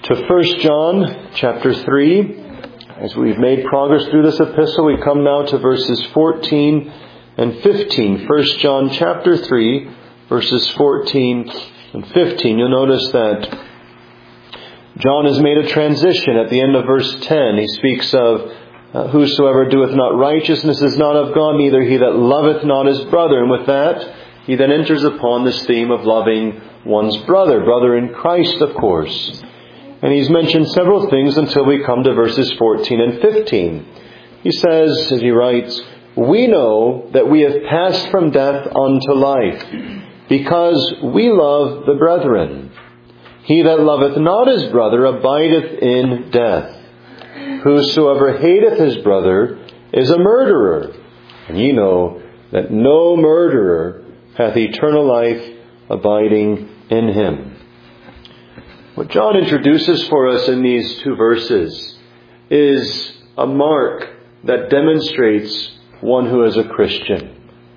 to 1 John chapter 3. As we've made progress through this epistle, we come now to verses 14 and 15. 1 John chapter 3, verses 14 and 15. You'll notice that John has made a transition at the end of verse 10. He speaks of whosoever doeth not righteousness is not of God, neither he that loveth not his brother. And with that, he then enters upon this theme of loving one's brother in Christ, of course. And he's mentioned several things until we come to verses 14 and 15. He says, as he writes, "We know that we have passed from death unto life, because we love the brethren. He that loveth not his brother abideth in death. Whosoever hateth his brother is a murderer. And ye know that no murderer hath eternal life abiding in him." What John introduces for us in these two verses is a mark that demonstrates one who is a Christian.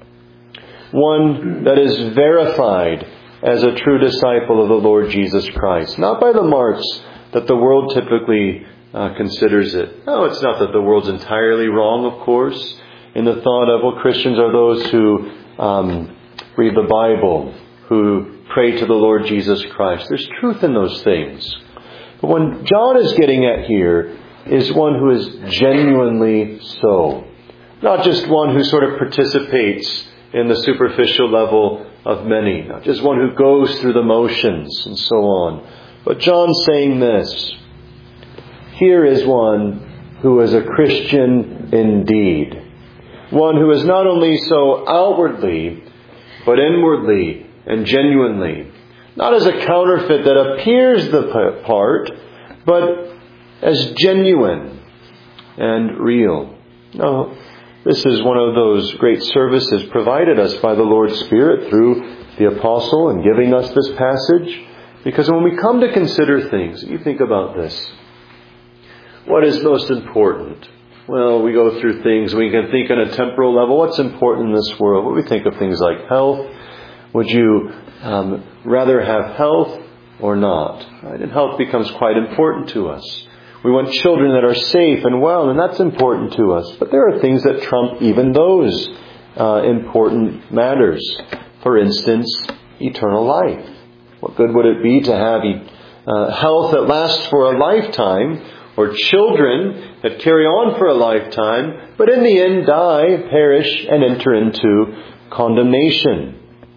One that is verified as a true disciple of the Lord Jesus Christ. Not by the marks that the world typically considers it. No, it's not that the world's entirely wrong, of course, in the thought of, well, Christians are those who read the Bible, who pray to the Lord Jesus Christ. There's truth in those things. But what John is getting at here is one who is genuinely so. Not just one who sort of participates in the superficial level of many. Not just one who goes through the motions and so on. But John's saying this. Here is one who is a Christian indeed. One who is not only so outwardly, but inwardly and genuinely. Not as a counterfeit that appears the part, but as genuine and real. No, this is one of those great services provided us by the Lord's Spirit through the Apostle in giving us this passage. Because when we come to consider things, you think about this. What is most important? Well, we go through things, we can think on a temporal level. What's important in this world? Well, we think of things like health. Would you rather have health or not? Right? And health becomes quite important to us. We want children that are safe and well, and that's important to us. But there are things that trump even those important matters. For instance, eternal life. What good would it be to have health that lasts for a lifetime, or children that carry on for a lifetime, but in the end die, perish, and enter into condemnation?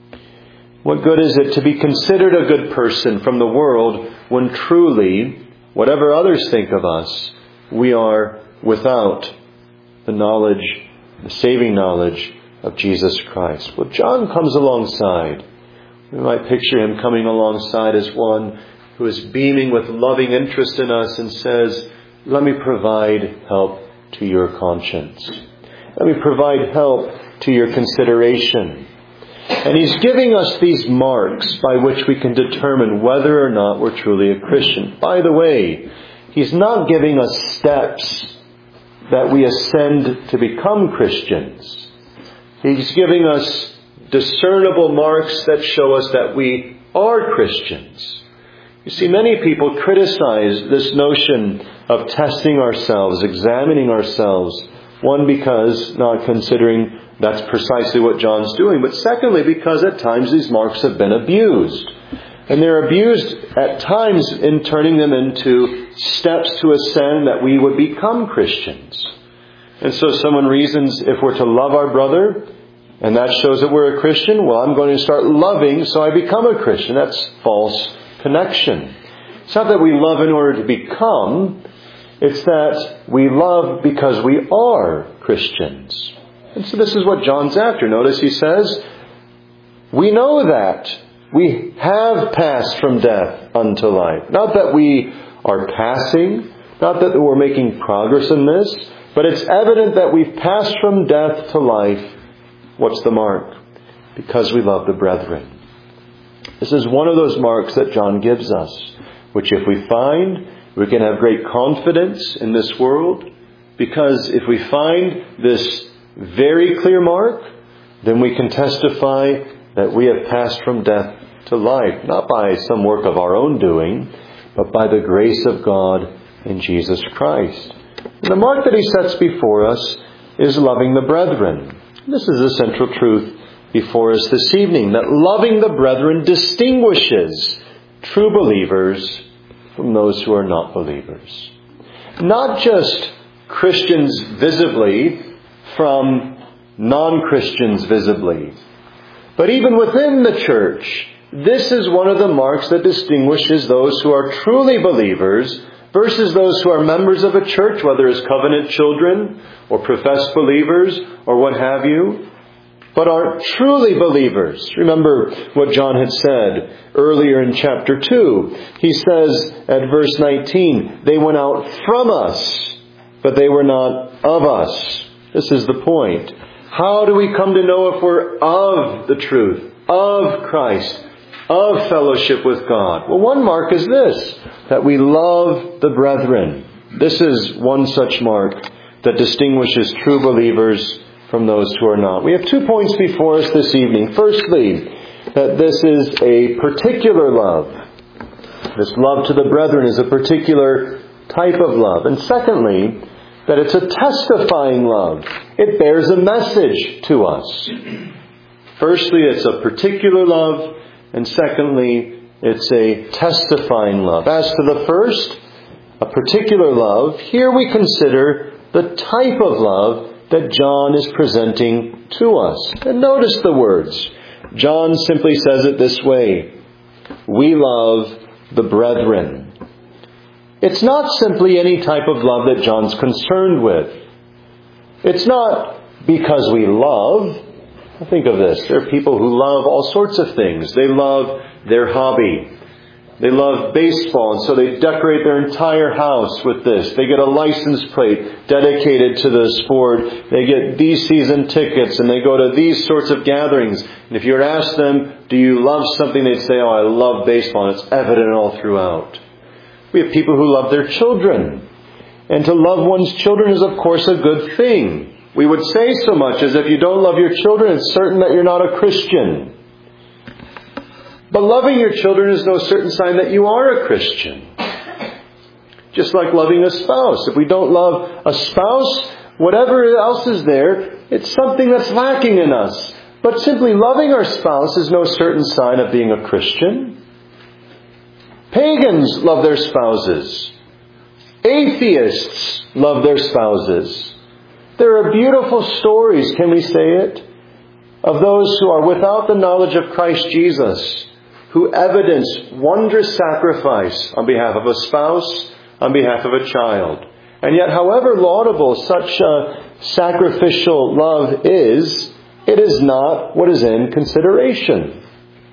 What good is it to be considered a good person from the world when truly, whatever others think of us, we are without the knowledge, the saving knowledge of Jesus Christ? Well, John comes alongside. We might picture him coming alongside as one who is beaming with loving interest in us and says, "Let me provide help to your conscience. Let me provide help to your consideration." And he's giving us these marks by which we can determine whether or not we're truly a Christian. By the way, he's not giving us steps that we ascend to become Christians. He's giving us discernible marks that show us that we are Christians. You see, many people criticize this notion of testing ourselves, examining ourselves. One, because not considering that's precisely what John's doing. But secondly, because at times these marks have been abused. And they're abused at times in turning them into steps to ascend that we would become Christians. And so someone reasons, if we're to love our brother, and that shows that we're a Christian, well, I'm going to start loving so I become a Christian. That's false connection. It's not that we love in order to become. It's that we love because we are Christians. And so this is what John's after. Notice he says, we know that we have passed from death unto life. Not that we are passing, not that we're making progress in this, but it's evident that we've passed from death to life. What's the mark? Because we love the brethren. This is one of those marks that John gives us, which if we find, we can have great confidence in this world, because if we find this very clear mark, then we can testify that we have passed from death to life, not by some work of our own doing, but by the grace of God in Jesus Christ. And the mark that he sets before us is loving the brethren. This is the central truth before us this evening, that loving the brethren distinguishes true believers from those who are not believers. Not just Christians visibly from non-Christians visibly, but even within the church. This is one of the marks that distinguishes those who are truly believers versus those who are members of a church, whether as covenant children or professed believers or what have you, but are truly believers. Remember what John had said earlier in chapter 2. He says at verse 19, they went out from us, but they were not of us. This is the point. How do we come to know if we're of the truth, of Christ, of fellowship with God? Well, one mark is this, that we love the brethren. This is one such mark that distinguishes true believers from those who are not. We have 2 points before us this evening. Firstly, that this is a particular love. This love to the brethren is a particular type of love. And secondly, that it's a testifying love. It bears a message to us. Firstly, it's a particular love. And secondly, it's a testifying love. As to the first, a particular love, here we consider the type of love that John is presenting to us. And notice the words. John simply says it this way: we love the brethren. It's not simply any type of love that John's concerned with. It's not because we love. Think of this. There are people who love all sorts of things. They love their hobby. They love baseball, and so they decorate their entire house with this. They get a license plate dedicated to the sport. They get these season tickets, and they go to these sorts of gatherings. And if you were to ask them, do you love something? They'd say, oh, I love baseball. And it's evident all throughout. We have people who love their children. And to love one's children is, of course, a good thing. We would say so much as if you don't love your children, it's certain that you're not a Christian. But loving your children is no certain sign that you are a Christian. Just like loving a spouse. If we don't love a spouse, whatever else is there, it's something that's lacking in us. But simply loving our spouse is no certain sign of being a Christian. Pagans love their spouses. Atheists love their spouses. There are beautiful stories, can we say it, of those who are without the knowledge of Christ Jesus, who evidence wondrous sacrifice on behalf of a spouse, on behalf of a child. And yet, however laudable such a sacrificial love is, it is not what is in consideration.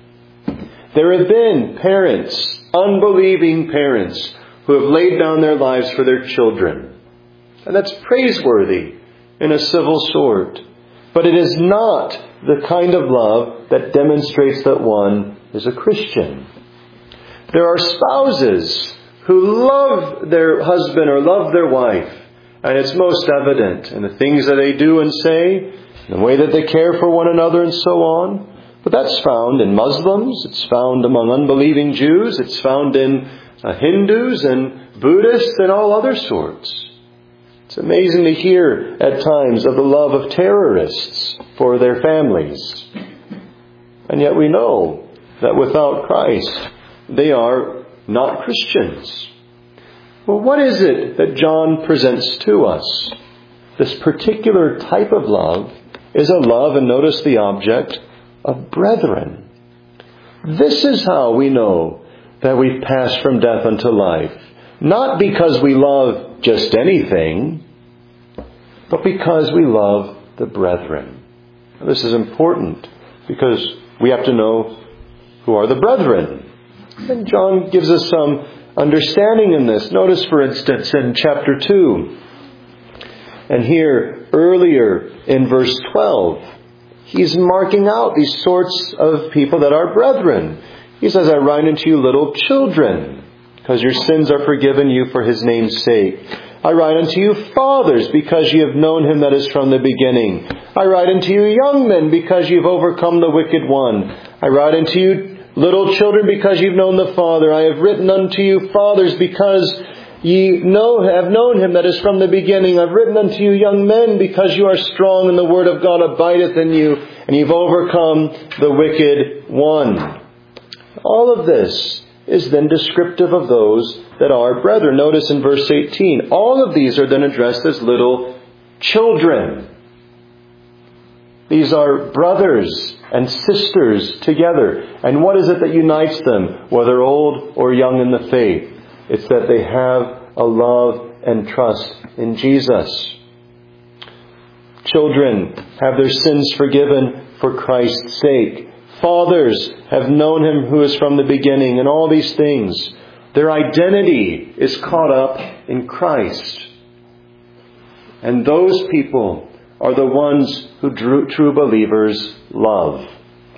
There have been parents, unbelieving parents, who have laid down their lives for their children. And that's praiseworthy in a civil sort. But it is not the kind of love that demonstrates that one is a Christian. There are spouses who love their husband or love their wife, and it's most evident in the things that they do and say, the way that they care for one another and so on. But that's found in Muslims, it's found among unbelieving Jews, it's found in Hindus and Buddhists and all other sorts. It's amazing to hear at times of the love of terrorists for their families. And yet we know that without Christ, they are not Christians. Well, what is it that John presents to us? This particular type of love is a love, and notice the object, of brethren. This is how we know that we've passed from death unto life. Not because we love just anything, but because we love the brethren. Now, this is important because we have to know who are the brethren. And John gives us some understanding in this. Notice, for instance, in chapter 2, and here earlier in verse 12, he's marking out these sorts of people that are brethren. He says, I write unto you little children, because your sins are forgiven you for his name's sake. I write unto you fathers, because ye have known him that is from the beginning. I write unto you young men, because ye have overcome the wicked one. I write unto you little children, because you've known the Father. I have written unto you, fathers, because ye have known him that is from the beginning. I've written unto you, young men, because you are strong, and the word of God abideth in you, and you've overcome the wicked one. All of this is then descriptive of those that are brethren. Notice in verse 18, all of these are then addressed as little children. These are brothers and sisters together. And what is it that unites them, whether old or young in the faith? It's that they have a love and trust in Jesus. Children have their sins forgiven for Christ's sake. Fathers have known him who is from the beginning, and all these things. Their identity is caught up in Christ. And those people are the ones who true believers love.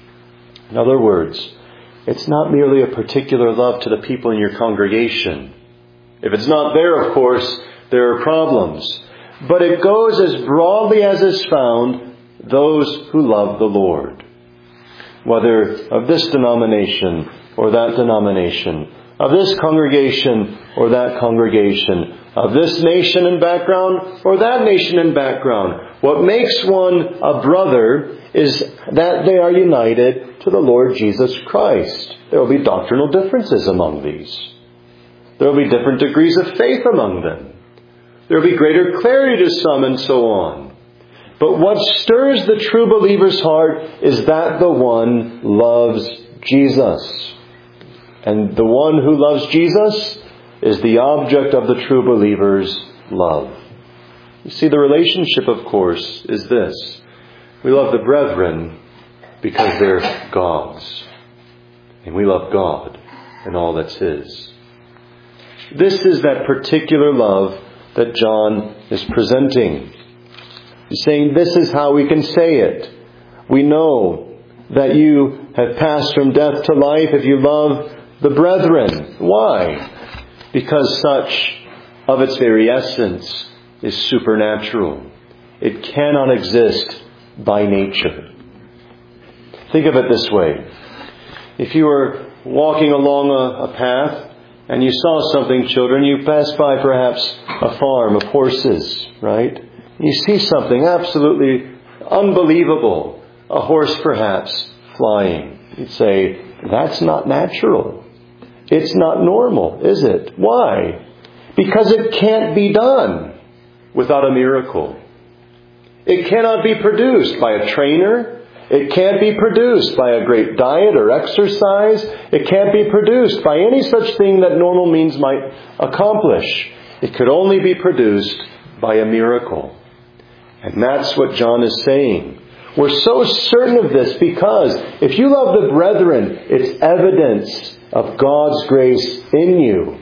In other words, it's not merely a particular love to the people in your congregation. If it's not there, of course, there are problems. But it goes as broadly as is found, those who love the Lord. Whether of this denomination or that denomination, of this congregation or that congregation, of this nation and background or that nation and background. What makes one a brother is that they are united to the Lord Jesus Christ. There will be doctrinal differences among these. There will be different degrees of faith among them. There will be greater clarity to some, and so on. But what stirs the true believer's heart is that the one loves Jesus. And the one who loves Jesus is the object of the true believer's love. You see, the relationship, of course, is this. We love the brethren because they're God's. And we love God and all that's His. This is that particular love that John is presenting. He's saying this is how we can say it. We know that you have passed from death to life if you love the brethren. Why? Because such of its very essence is supernatural. It cannot exist by nature. Think of it this way. If you were walking along a path and you saw something, children, you passed by perhaps a farm of horses, right? You see something absolutely unbelievable. A horse perhaps flying. You'd say, that's not natural. It's not normal, is it? Why? Because it can't be done without a miracle. It cannot be produced by a trainer. It can't be produced by a great diet or exercise. It can't be produced by any such thing that normal means might accomplish. It could only be produced by a miracle. And that's what John is saying. We're so certain of this because if you love the brethren, it's evidence of God's grace in you.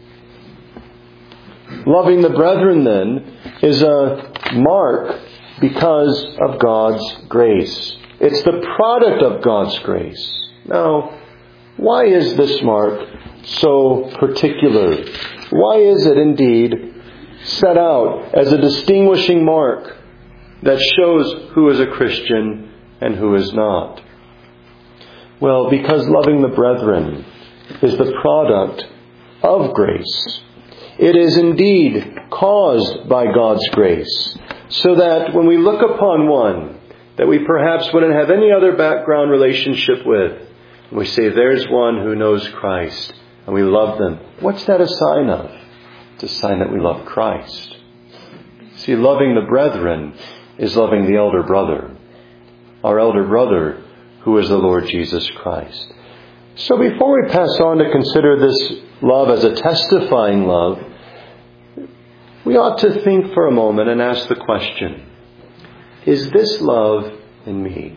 Loving the brethren, then, is a mark because of God's grace. It's the product of God's grace. Now, why is this mark so particular? Why is it indeed set out as a distinguishing mark that shows who is a Christian and who is not? Well, because loving the brethren is the product of grace. It is indeed caused by God's grace, so that when we look upon one that we perhaps wouldn't have any other background relationship with, and we say, there's one who knows Christ, and we love them. What's that a sign of? It's a sign that we love Christ. See, loving the brethren is loving the elder brother. Our elder brother, who is the Lord Jesus Christ. So before we pass on to consider this love as a testifying love, we ought to think for a moment and ask the question, is this love in me?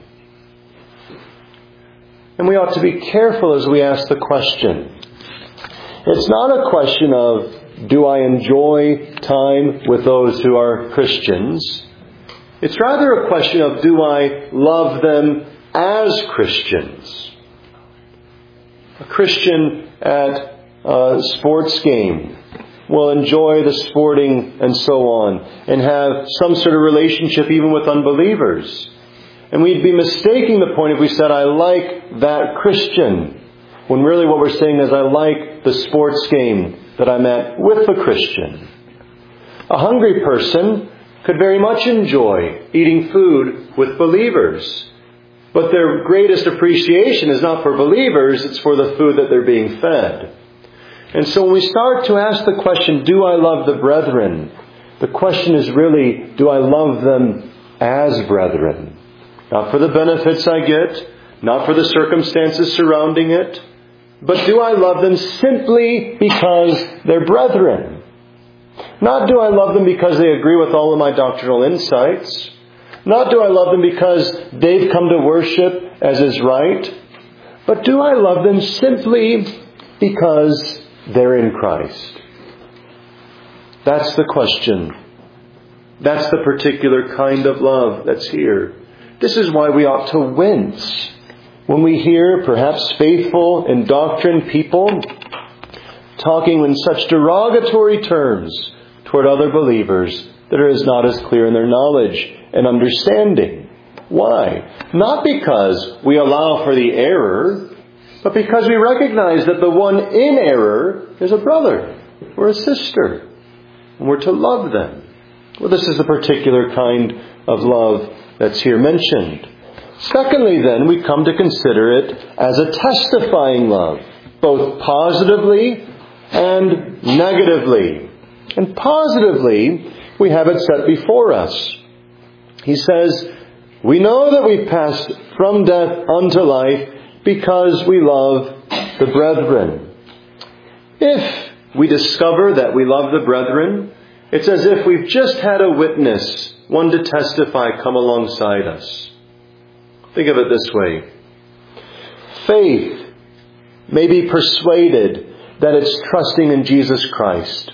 And we ought to be careful as we ask the question. It's not a question of, do I enjoy time with those who are Christians? It's rather a question of, do I love them as Christians? A Christian at a sports game will enjoy the sporting and so on, and have some sort of relationship even with unbelievers. And we'd be mistaking the point if we said, I like that Christian. when really what we're saying is I like the sports game that I'm at with a Christian. A hungry person could very much enjoy eating food with believers. But their greatest appreciation is not for believers, it's for the food that they're being fed. And so when we start to ask the question, do I love the brethren? The question is really, do I love them as brethren? Not for the benefits I get, not for the circumstances surrounding it, but do I love them simply because they're brethren? Not do I love them because they agree with all of my doctrinal insights. Not do I love them because they've come to worship as is right. But do I love them simply because they're in Christ? That's the question. That's the particular kind of love that's here. This is why we ought to wince when we hear perhaps faithful in doctrine people talking in such derogatory terms toward other believers that are not as clear in their knowledge and understanding. Why? Not because we allow for the error, but because we recognize that the one in error is a brother or a sister, and we're to love them. Well, this is the particular kind of love that's here mentioned. Secondly, then, we come to consider it as a testifying love, both positively and negatively. And positively, we have it set before us. He says, we know that we've passed from death unto life because we love the brethren. If we discover that we love the brethren, it's as if we've just had a witness, one to testify, come alongside us. Think of it this way. Faith may be persuaded that it's trusting in Jesus Christ.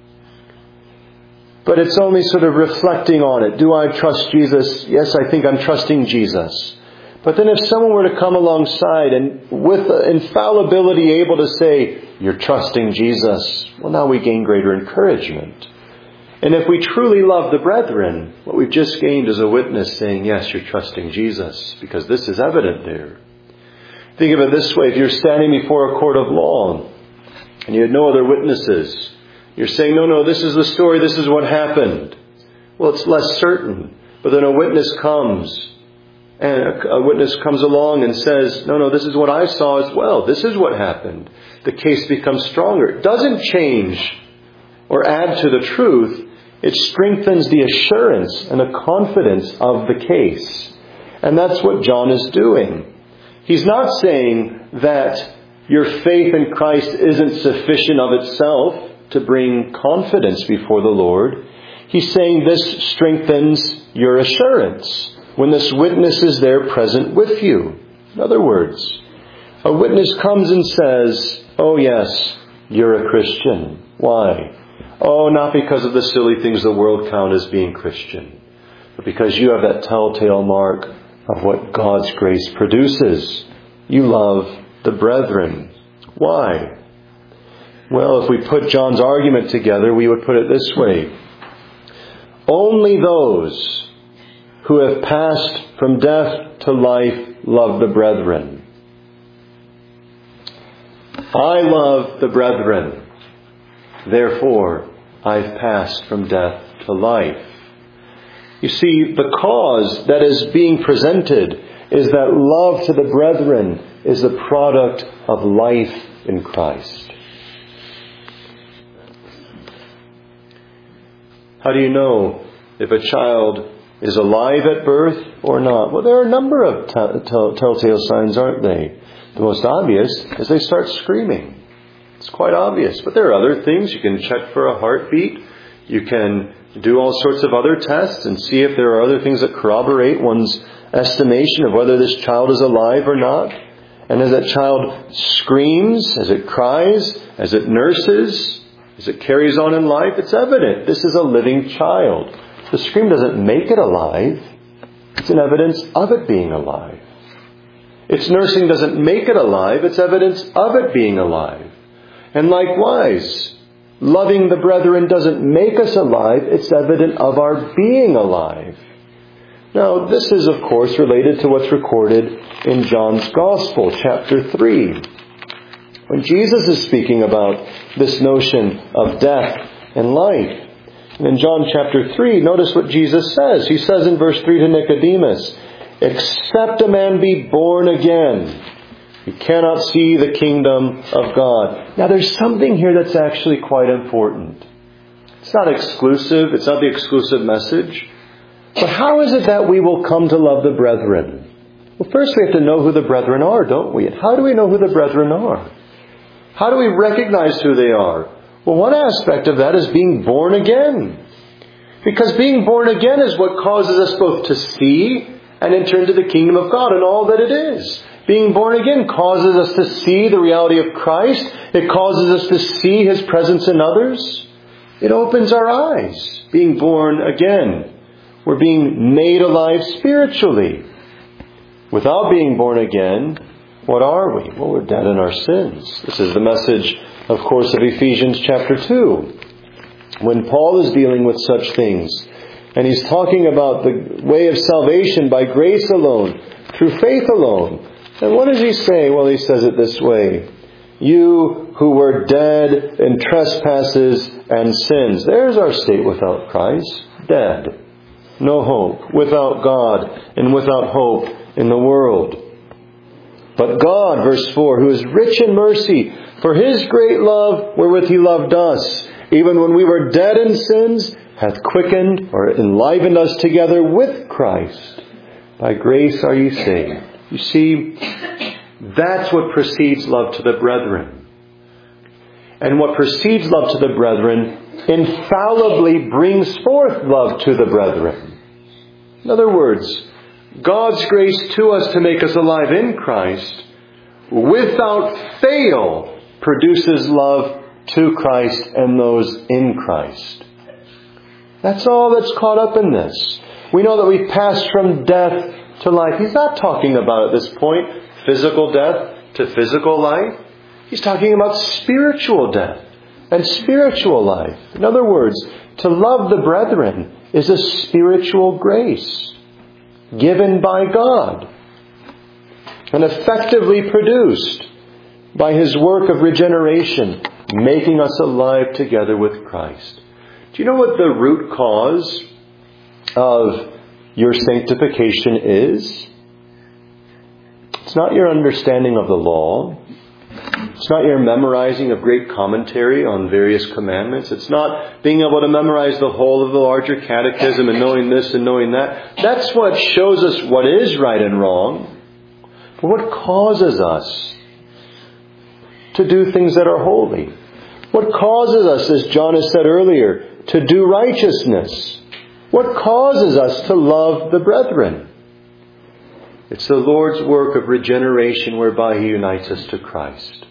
But it's only sort of reflecting on it. Do I trust Jesus? Yes, I think I'm trusting Jesus. But then if someone were to come alongside and with infallibility able to say, you're trusting Jesus, well, now we gain greater encouragement. And if we truly love the brethren, what we've just gained is a witness saying, yes, you're trusting Jesus, because this is evident there. Think of it this way. If you're standing before a court of law and you had no other witnesses, you're saying, no, this is the story, this is what happened. Well, it's less certain. But then a witness comes, and a witness comes along and says, no, this is what I saw as well. This is what happened. The case becomes stronger. It doesn't change or add to the truth. It strengthens the assurance and the confidence of the case. And that's what John is doing. He's not saying that your faith in Christ isn't sufficient of itself to bring confidence before the Lord. He's saying this strengthens your assurance when this witness is there present with you. In other words, a witness comes and says, oh yes, you're a Christian. Why? Oh, not because of the silly things the world count as being Christian, but because you have that telltale mark of what God's grace produces. You love the brethren. Why? Well, if we put John's argument together, we would put it this way. Only those who have passed from death to life love the brethren. I love the brethren. Therefore, I've passed from death to life. You see, the cause that is being presented is that love to the brethren is the product of life in Christ. How do you know if a child is alive at birth or not? Well, there are a number of telltale signs, aren't they? The most obvious is they start screaming. It's quite obvious. But there are other things. You can check for a heartbeat. You can do all sorts of other tests and see if there are other things that corroborate one's estimation of whether this child is alive or not. And as that child screams, as it cries, as it nurses, as it carries on in life, it's evident this is a living child. The scream doesn't make it alive. It's an evidence of it being alive. Its nursing doesn't make it alive. It's evidence of it being alive. And likewise, loving the brethren doesn't make us alive. It's evident of our being alive. Now, this is, of course, related to what's recorded in John's Gospel, chapter 3. when Jesus is speaking about this notion of death and life. And in John chapter 3, notice what Jesus says. He says in verse 3 to Nicodemus, "Except a man be born again, he cannot see the kingdom of God." Now there's something here that's actually quite important. It's not exclusive. It's not the exclusive message. But how is it that we will come to love the brethren? Well, first we have to know who the brethren are, don't we? And how do we know who the brethren are? How do we recognize who they are? Well, one aspect of that is being born again. Because being born again is what causes us both to see and enter into the kingdom of God and all that it is. Being born again causes us to see the reality of Christ. It causes us to see His presence in others. It opens our eyes. Being born again. We're being made alive spiritually. Without being born again, what are we? Well, we're dead in our sins. This is the message, of course, of Ephesians chapter 2. When Paul is dealing with such things, and he's talking about the way of salvation by grace alone, through faith alone. And what does he say? Well, he says it this way. You who were dead in trespasses and sins. There's our state without Christ. Dead. No hope. Without God and without hope in the world. But God, verse 4, who is rich in mercy, for His great love wherewith He loved us, even when we were dead in sins, hath quickened or enlivened us together with Christ. By grace are ye saved. You see, that's what precedes love to the brethren. And what precedes love to the brethren infallibly brings forth love to the brethren. In other words, God's grace to us to make us alive in Christ, without fail, produces love to Christ and those in Christ. That's all that's caught up in this. We know that we've passed from death to life. He's not talking about, at this point, physical death to physical life. He's talking about spiritual death and spiritual life. In other words, to love the brethren is a spiritual grace given by God and effectively produced by His work of regeneration, making us alive together with Christ. Do you know what the root cause of your sanctification is? It's not your understanding of the law. It's not your memorizing of great commentary on various commandments. It's not being able to memorize the whole of the larger catechism and knowing this and knowing that. That's what shows us what is right and wrong. But what causes us to do things that are holy? What causes us, as John has said earlier, to do righteousness? What causes us to love the brethren? It's the Lord's work of regeneration whereby He unites us to Christ.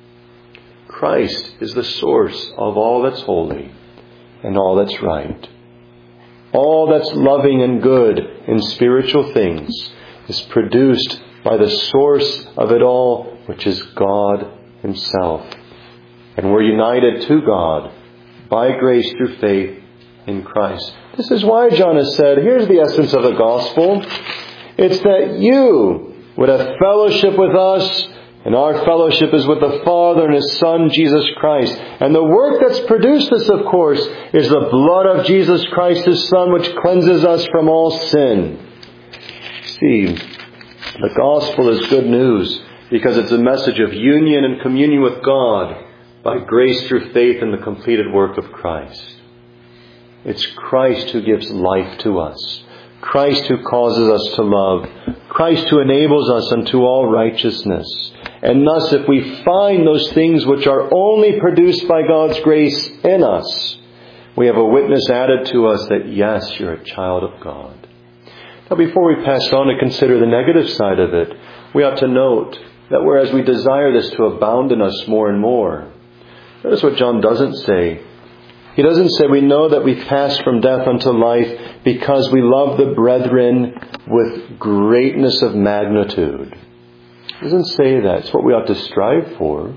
Christ is the source of all that's holy and all that's right. All that's loving and good in spiritual things is produced by the source of it all, which is God Himself. And we're united to God by grace through faith in Christ. This is why John has said, here's the essence of the gospel. It's that you would have fellowship with us, and our fellowship is with the Father and His Son, Jesus Christ. And the work that's produced this, of course, is the blood of Jesus Christ, His Son, which cleanses us from all sin. See, the gospel is good news because it's a message of union and communion with God by grace through faith in the completed work of Christ. It's Christ who gives life to us. Christ who causes us to love. Christ who enables us unto all righteousness. And thus, if we find those things which are only produced by God's grace in us, we have a witness added to us that, yes, you're a child of God. Now, before we pass on to consider the negative side of it, we ought to note that whereas we desire this to abound in us more and more, notice what John doesn't say. He doesn't say we know that we pass from death unto life because we love the brethren with greatness of magnitude. He doesn't say that. It's what we ought to strive for.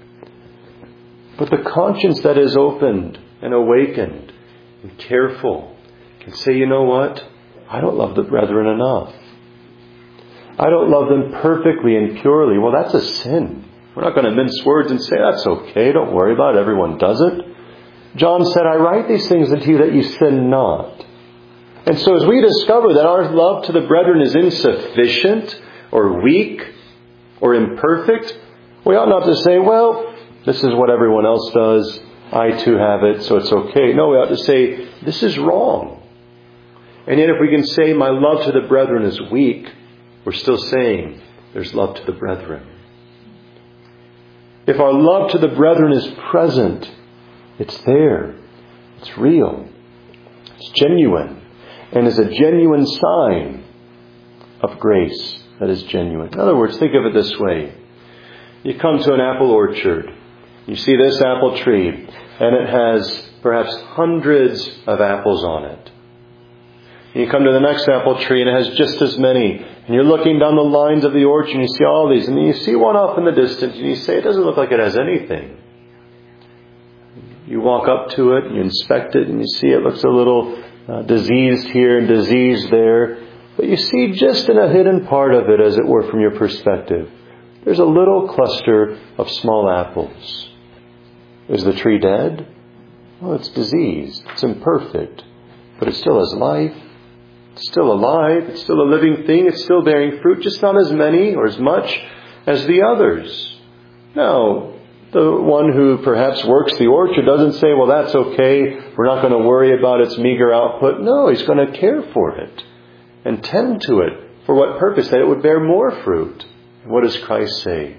But the conscience that is opened and awakened and careful can say, you know what? I don't love the brethren enough. I don't love them perfectly and purely. Well, that's a sin. We're not going to mince words and say, that's okay, don't worry about it, everyone does it. John said, I write these things unto you that you sin not. And so as we discover that our love to the brethren is insufficient or weak or imperfect, we ought not to say, well, this is what everyone else does. I too have it, so it's okay. No, we ought to say, this is wrong. And yet if we can say, my love to the brethren is weak, we're still saying there's love to the brethren. If our love to the brethren is present, it's there. It's real. It's genuine. And is a genuine sign of grace that is genuine. In other words, think of it this way. You come to an apple orchard. You see this apple tree, and it has perhaps hundreds of apples on it. And you come to the next apple tree, and it has just as many. And you're looking down the lines of the orchard, and you see all these. And then you see one off in the distance, and you say, it doesn't look like it has anything. You walk up to it, and you inspect it, and you see it looks a little diseased here and diseased there. But you see just in a hidden part of it, as it were, from your perspective, there's a little cluster of small apples. Is the tree dead? Well, it's diseased. It's imperfect. But it still has life. It's still alive. It's still a living thing. It's still bearing fruit. Just not as many or as much as the others. Now, the one who perhaps works the orchard doesn't say, well, that's okay. We're not going to worry about its meager output. No, he's going to care for it and tend to it. For what purpose? That it would bear more fruit. And what does Christ say?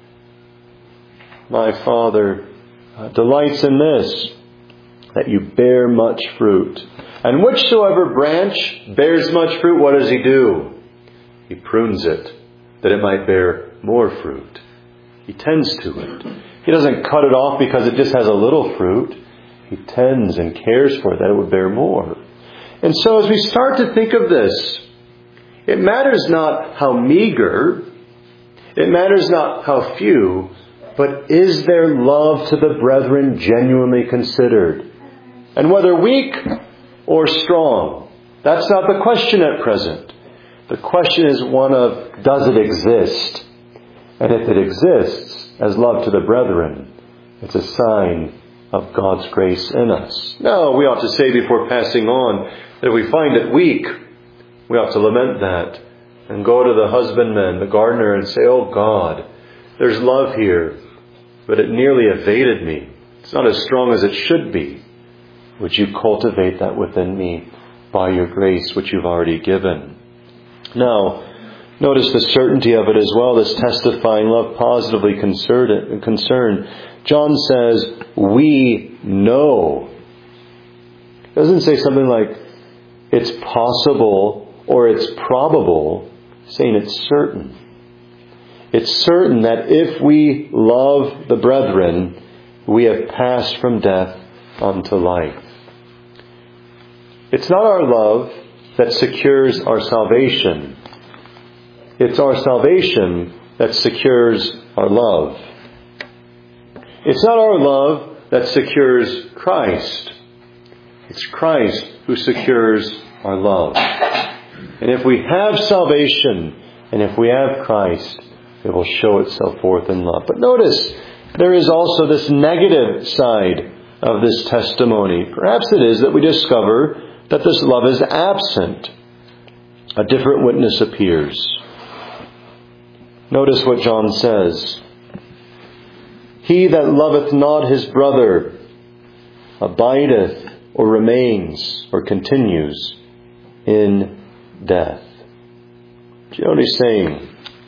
My Father delights in this, that you bear much fruit. And whichsoever branch bears much fruit, what does He do? He prunes it, that it might bear more fruit. He tends to it. He doesn't cut it off because it just has a little fruit. He tends and cares for it, that it would bear more. And so as we start to think of this, it matters not how meager, it matters not how few, but is their love to the brethren genuinely considered? And whether weak or strong, that's not the question at present. The question is one of, does it exist? And if it exists as love to the brethren, it's a sign of God's grace in us. Now, we ought to say before passing on that if we find it weak, we ought to lament that and go to the husbandman, the gardener, and say, oh God, there's love here, but it nearly evaded me. It's not as strong as it should be. Would you cultivate that within me by your grace, which you've already given? Now, notice the certainty of it as well, this testifying love positively concerned. John says, we know. It doesn't say something like, it's possible or it's probable, saying it's certain. It's certain that if we love the brethren, we have passed from death unto life. It's not our love that secures our salvation. It's our salvation that secures our love. It's not our love that secures Christ. It's Christ who secures our love. And if we have salvation, and if we have Christ, it will show itself forth in love. But notice, there is also this negative side of this testimony. Perhaps it is that we discover that this love is absent. A different witness appears. Notice what John says. He that loveth not his brother abideth or remains or continues in death. Do you know what he's saying?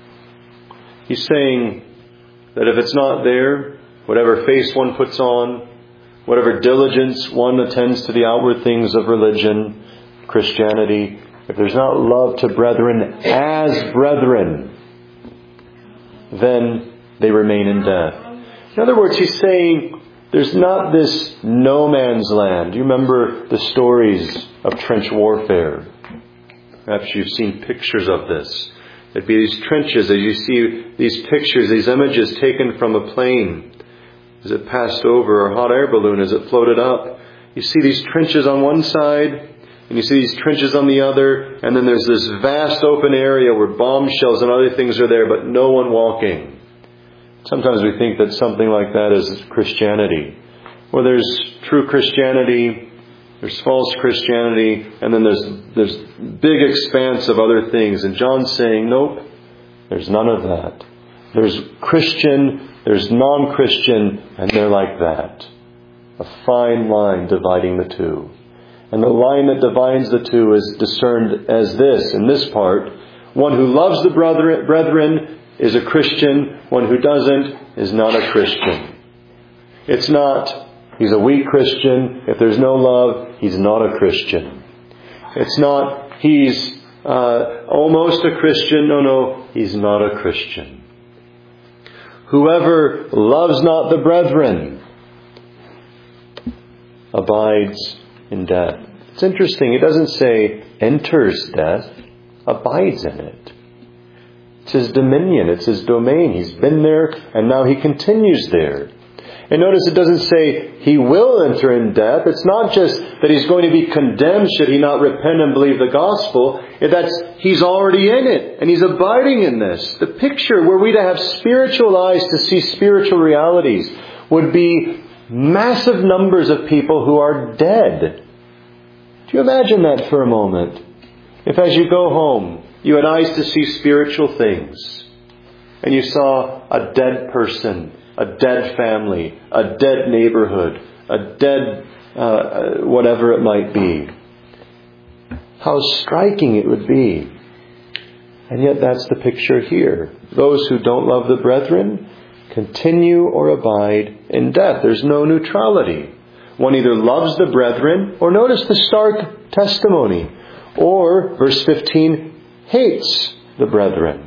He's saying that if it's not there, whatever face one puts on, whatever diligence one attends to the outward things of religion, Christianity, if there's not love to brethren as brethren, then they remain in death. In other words, he's saying there's not this no man's land. You remember the stories of trench warfare. Perhaps you've seen pictures of this. There'd be these trenches, as you see these pictures, these images taken from a plane as it passed over, or a hot air balloon as it floated up. You see these trenches on one side, and you see these trenches on the other, and then there's this vast open area where bomb shells and other things are there, but no one walking. Sometimes we think that something like that is Christianity. Well, there's true Christianity, there's false Christianity, and then there's big expanse of other things. And John's saying, nope, there's none of that. There's Christian, there's non-Christian, and they're like that. A fine line dividing the two. And the line that divides the two is discerned as this, in this part. One who loves the brethren is a Christian. One who doesn't is not a Christian. It's not, he's a weak Christian. If there's no love, he's not a Christian. It's not, he's almost a Christian. No, he's not a Christian. Whoever loves not the brethren abides in death. It's interesting. It doesn't say enters death, abides in it. It's his dominion. It's his domain. He's been there and now he continues there. And notice it doesn't say he will enter in death. It's not just that he's going to be condemned should he not repent and believe the gospel. That's he's already in it and he's abiding in this. The picture were we to have spiritual eyes to see spiritual realities would be massive numbers of people who are dead. Do you imagine that for a moment? If as you go home, you had eyes to see spiritual things, and you saw a dead person, a dead family, a dead neighborhood, a dead whatever it might be. How striking it would be. And yet that's the picture here. Those who don't love the brethren continue or abide in death. There's no neutrality. One either loves the brethren, or notice the stark testimony, or, verse 15, hates the brethren.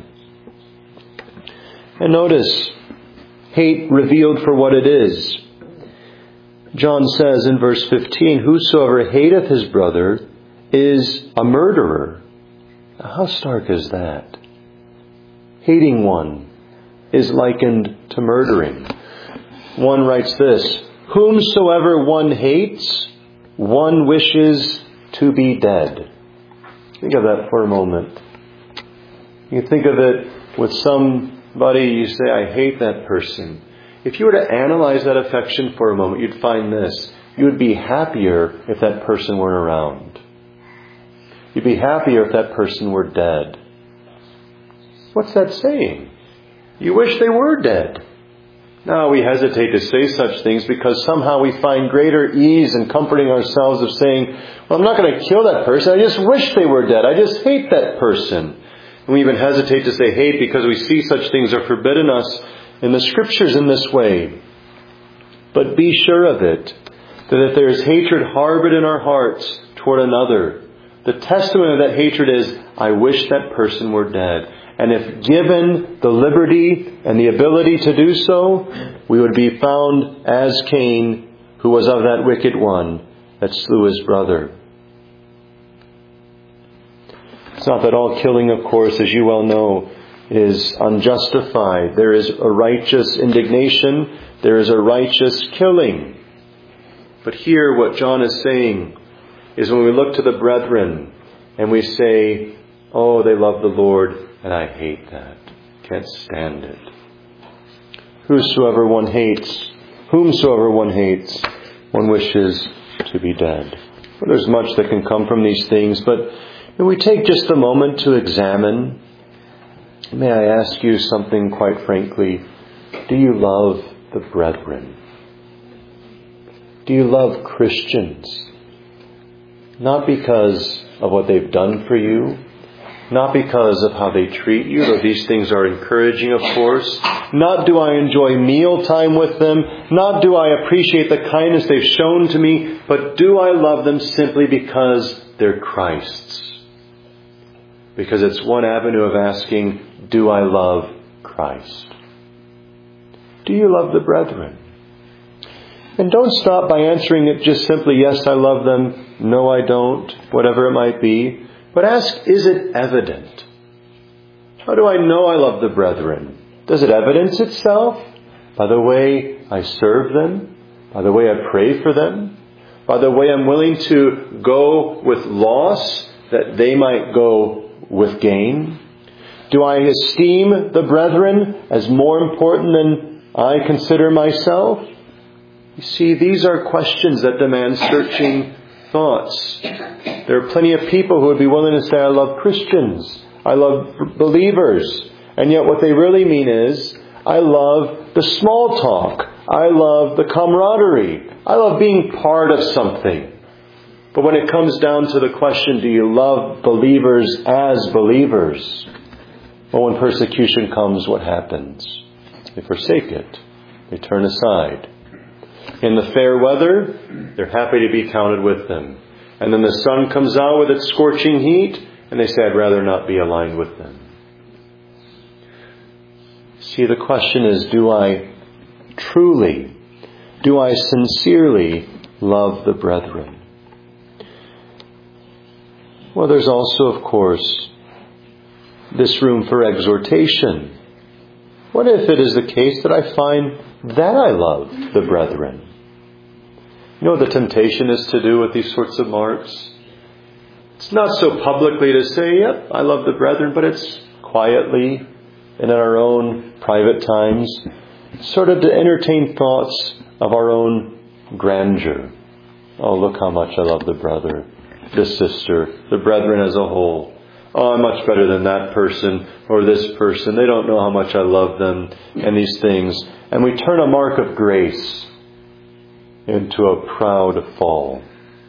And notice, hate revealed for what it is. John says in verse 15, whosoever hateth his brother is a murderer. Now, how stark is that? Hating one is likened to murdering. One writes this, whomsoever one hates, one wishes to be dead. Think of that for a moment. You think of it with somebody, you say, I hate that person. If you were to analyze that affection for a moment, you'd find this. You would be happier if that person weren't around. You'd be happier if that person were dead. What's that saying? You wish they were dead. Now we hesitate to say such things because somehow we find greater ease in comforting ourselves of saying, well, I'm not going to kill that person. I just wish they were dead. I just hate that person. And we even hesitate to say hate because we see such things are forbidden us in the Scriptures in this way. But be sure of it, that if there is hatred harbored in our hearts toward another, the testimony of that hatred is, I wish that person were dead. And if given the liberty and the ability to do so, we would be found as Cain, who was of that wicked one that slew his brother. It's not that all killing, of course, as you well know, is unjustified. There is a righteous indignation. There is a righteous killing. But here what John is saying is when we look to the brethren and we say, oh, they love the Lord, and I hate that. Can't stand it. Whosoever one hates, whomsoever one hates, one wishes to be dead. Well, there's much that can come from these things, but when we take just a moment to examine, may I ask you something quite frankly? Do you love the brethren? Do you love Christians? Not because of what they've done for you, not because of how they treat you, though these things are encouraging, of course. Not do I enjoy meal time with them. Not do I appreciate the kindness they've shown to me. But do I love them simply because they're Christ's? Because it's one avenue of asking, do I love Christ? Do you love the brethren? And don't stop by answering it just simply, yes, I love them. No, I don't. Whatever it might be. But ask, is it evident? How do I know I love the brethren? Does it evidence itself by the way I serve them? By the way I pray for them? By the way I'm willing to go with loss that they might go with gain? Do I esteem the brethren as more important than I consider myself? You see, these are questions that demand searching thoughts. There are plenty of people who would be willing to say, I love Christians, I love believers, and yet what they really mean is, I love the small talk, I love the camaraderie, I love being part of something. But when it comes down to the question, do you love believers as believers? Well, when persecution comes, what happens? They forsake it. They turn aside. In the fair weather, they're happy to be counted with them. And then the sun comes out with its scorching heat, and they say, I'd rather not be aligned with them. See, the question is, do I sincerely love the brethren? Well, there's also, of course, this room for exhortation. What if it is the case that I find that I love the brethren? You know what the temptation is to do with these sorts of marks? It's not so publicly to say, yep, I love the brethren, but it's quietly and in our own private times, sort of to entertain thoughts of our own grandeur. Oh, look how much I love the brother, the sister, the brethren as a whole. Oh, I'm much better than that person or this person. They don't know how much I love them and these things. And we turn a mark of grace into a proud fall.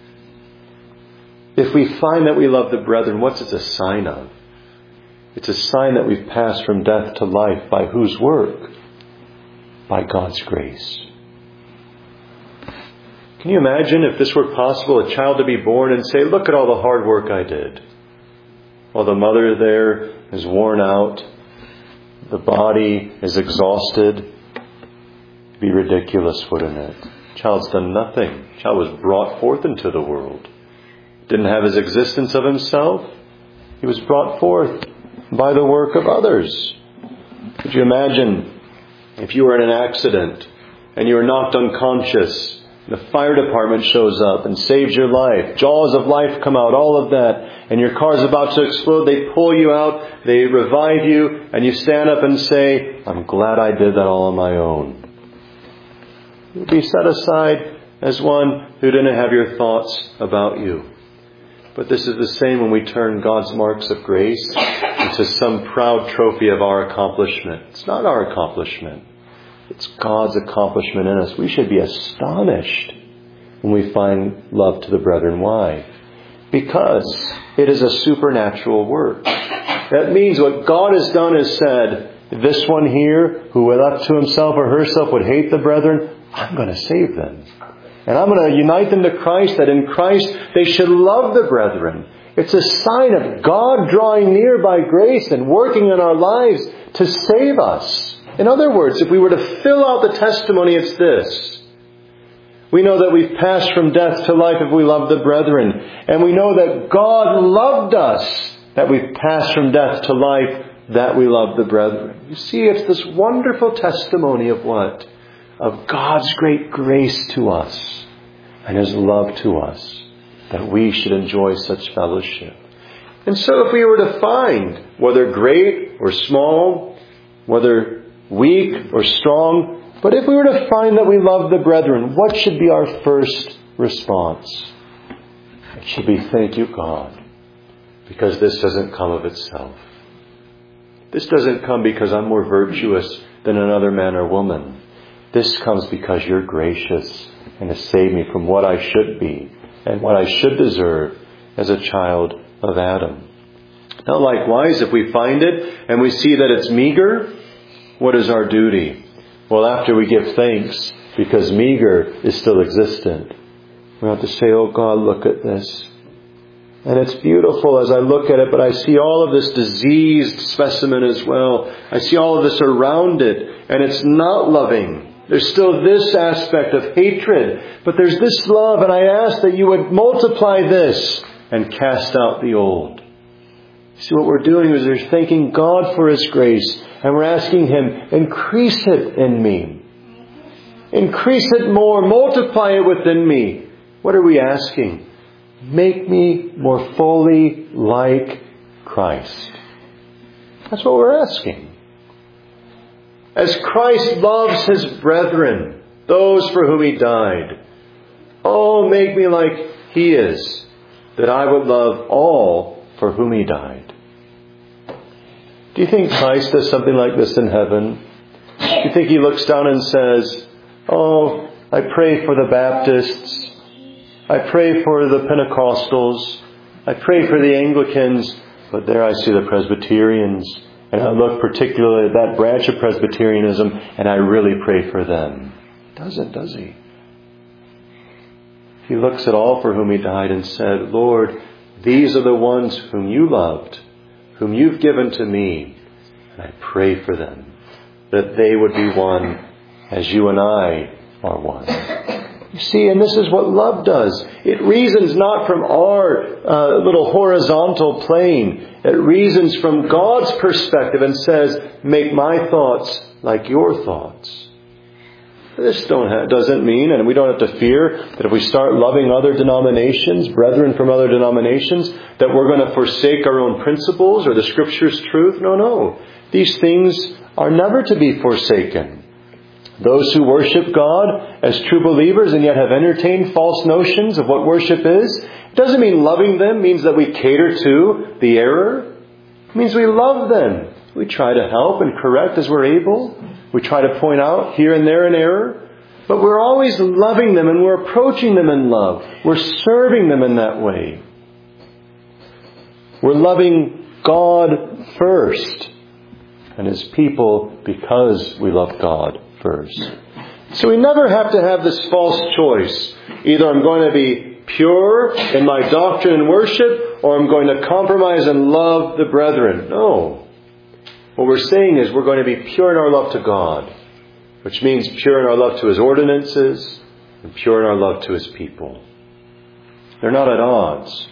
If we find that we love the brethren, what's it a sign of? It's a sign that we've passed from death to life. By whose work? By God's grace. Can you imagine if this were possible, a child to be born and say, look at all the hard work I did. While the mother there is worn out, the body is exhausted. It'd be ridiculous, wouldn't it? Child's done nothing. Child was brought forth into the world. Didn't have his existence of himself. He was brought forth by the work of others. Could you imagine if you were in an accident and you were knocked unconscious, the fire department shows up and saves your life, jaws of life come out, all of that, and your car's about to explode, they pull you out, they revive you, and you stand up and say, I'm glad I did that all on my own. You'll be set aside as one who didn't have your thoughts about you. But this is the same when we turn God's marks of grace into some proud trophy of our accomplishment. It's not our accomplishment. It's God's accomplishment in us. We should be astonished when we find love to the brethren. Why? Because it is a supernatural work. That means what God has done is said, this one here who left to himself or herself would hate the brethren, I'm going to save them. And I'm going to unite them to Christ, that in Christ they should love the brethren. It's a sign of God drawing near by grace and working in our lives to save us. In other words, if we were to fill out the testimony, it's this. We know that we've passed from death to life if we love the brethren. And we know that God loved us, that we've passed from death to life, that we love the brethren. You see, it's this wonderful testimony of what? Of God's great grace to us and His love to us, that we should enjoy such fellowship. And so if we were to find, whether great or small, whether weak or strong, but if we were to find that we love the brethren, what should be our first response? It should be, thank you, God, because this doesn't come of itself. This doesn't come because I'm more virtuous than another man or woman. This comes because you're gracious and has saved me from what I should be and what I should deserve as a child of Adam. Now, likewise, if we find it and we see that it's meager, what is our duty? Well, after we give thanks, because meager is still existent, we have to say, oh God, look at this. And it's beautiful as I look at it, but I see all of this diseased specimen as well. I see all of this around it, and it's not loving. There's still this aspect of hatred, but there's this love, and I ask that you would multiply this and cast out the old. See, what we're doing is we're thanking God for His grace, and we're asking Him, increase it in me. Increase it more, multiply it within me. What are we asking? Make me more fully like Christ. That's what we're asking. As Christ loves His brethren, those for whom He died, oh, make me like He is, that I would love all for whom He died. Do you think Christ does something like this in heaven? Do you think He looks down and says, oh, I pray for the Baptists, I pray for the Pentecostals, I pray for the Anglicans, but there I see the Presbyterians, and I look particularly at that branch of Presbyterianism, and I really pray for them. Doesn't, does He? He looks at all for whom He died and said, Lord, these are the ones whom You loved, whom You've given to me, and I pray for them, that they would be one as You and I are one. You see, and this is what love does. It reasons not from our little horizontal plane. It reasons from God's perspective and says, make my thoughts like Your thoughts. This doesn't mean, and we don't have to fear, that if we start loving other denominations, brethren from other denominations, that we're going to forsake our own principles or the Scripture's truth. No. These things are never to be forsaken. Those who worship God as true believers and yet have entertained false notions of what worship is, it doesn't mean loving them means that we cater to the error. It means we love them. We try to help and correct as we're able. We try to point out here and there an error. But we're always loving them and we're approaching them in love. We're serving them in that way. We're loving God first and His people because we love God first. So we never have to have this false choice. Either I'm going to be pure in my doctrine and worship, or I'm going to compromise and love the brethren. No. What we're saying is we're going to be pure in our love to God, which means pure in our love to His ordinances and pure in our love to His people. They're not at odds.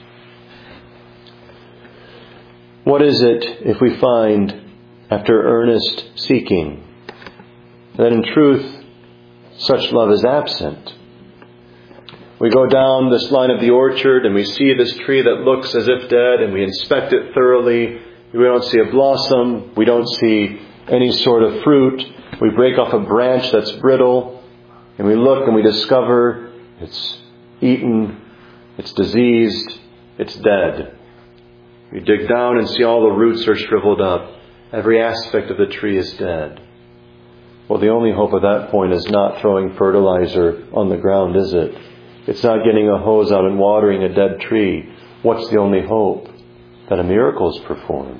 What is it if we find, after earnest seeking, that in truth such love is absent? We go down this line of the orchard and we see this tree that looks as if dead, and we inspect it thoroughly. We don't see a blossom. We don't see any sort of fruit. We break off a branch that's brittle, and we look and we discover it's eaten, it's diseased, it's dead. We dig down and see all the roots are shriveled up. Every aspect of the tree is dead. Well, the only hope at that point is not throwing fertilizer on the ground, is it? It's not getting a hose out and watering a dead tree. What's the only hope? That a miracle is performed.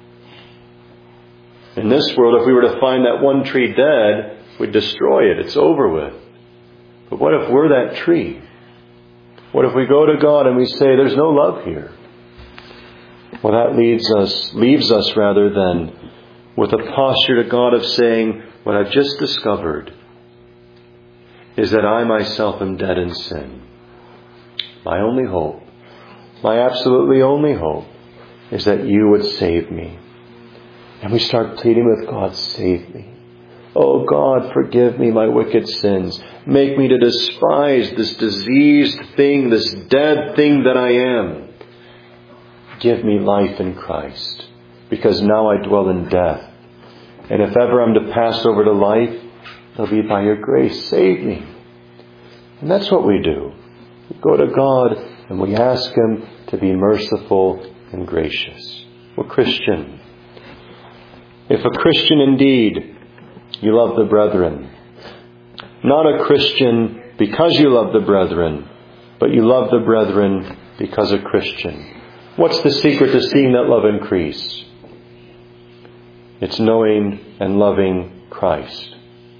In this world, if we were to find that one tree dead, we'd destroy it. It's over with. But what if we're that tree? What if we go to God and we say, there's no love here? Well, that leaves us then with a posture to God of saying, what I've just discovered is that I myself am dead in sin. My only hope, my absolutely only hope, is that You would save me. And we start pleading with God, save me. Oh God, forgive me my wicked sins. Make me to despise this diseased thing, this dead thing that I am. Give me life in Christ, because now I dwell in death. And if ever I'm to pass over to life, it'll be by Your grace. Save me. And that's what we do. We go to God and we ask Him to be merciful and gracious. Well, Christian, if a Christian indeed, you love the brethren. Not a Christian because you love the brethren, but you love the brethren because a Christian. What's the secret to seeing that love increase? It's knowing and loving Christ.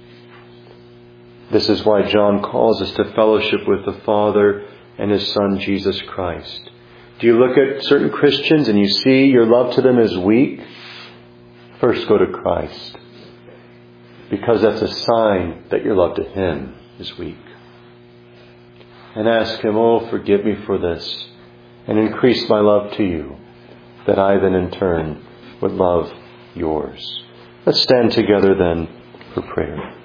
This is why John calls us to fellowship with the Father and His Son, Jesus Christ. Do you look at certain Christians and you see your love to them is weak? First go to Christ, because that's a sign that your love to Him is weak. And ask Him, oh, forgive me for this, and increase my love to You, that I then in turn would love Yours. Let's stand together then for prayer.